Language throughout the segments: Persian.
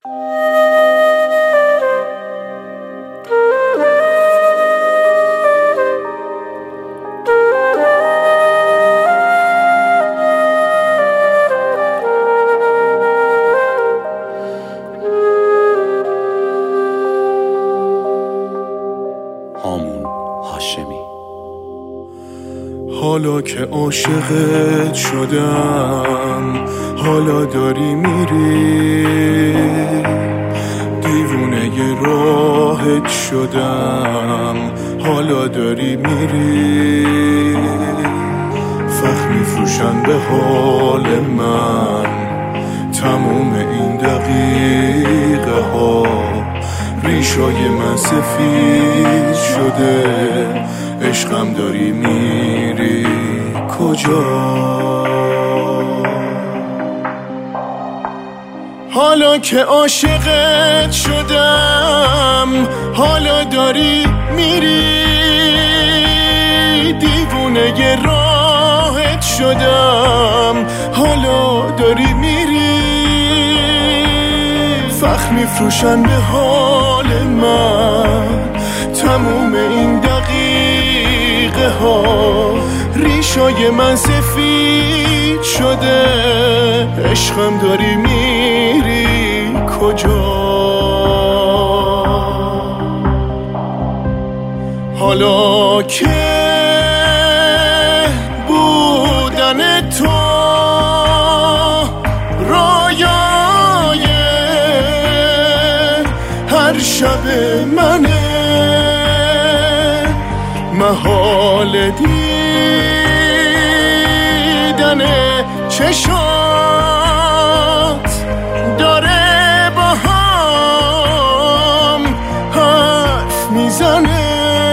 هامون هاشمی. حالا که عاشقت شدم، حالا داری میری، دیوونه راهت شدم، حالا داری میری. فخر میفروشن به حال من تموم این دقیقه ها، ریشای من سفید شده، عشقم داری میری کجا؟ حالا که عاشقت شدم، حالا داری میری، دیوونه راهت شدم، حالا داری میری. فخر میفروشن به حال من تموم این دقیقه ها، ریشای من سفید شده، عشقم داری میری کجا؟ حالا که بودن تو رایای هر شب منه، محال دیدن چشات داره با هم حرف میزنه.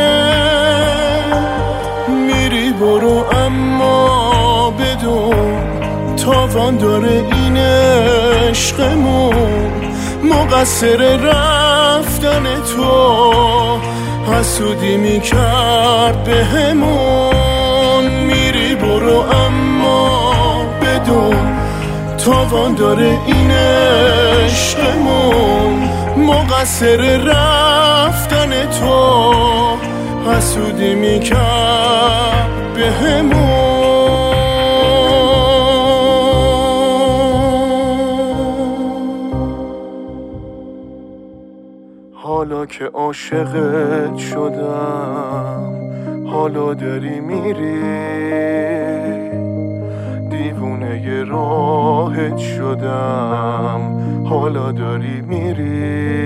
میری برو اما بدون تاوان داره این عشقمون، مقصر رفتن تو حسودی میکرد به همون. میری برو اما بدون تاوان داره این عشقمون، مقصر رفتن تو حسودی میکرد به همون. حالا که عاشقت شدم، حالا داری میری، دیوونه راهت شدم، حالا داری میری.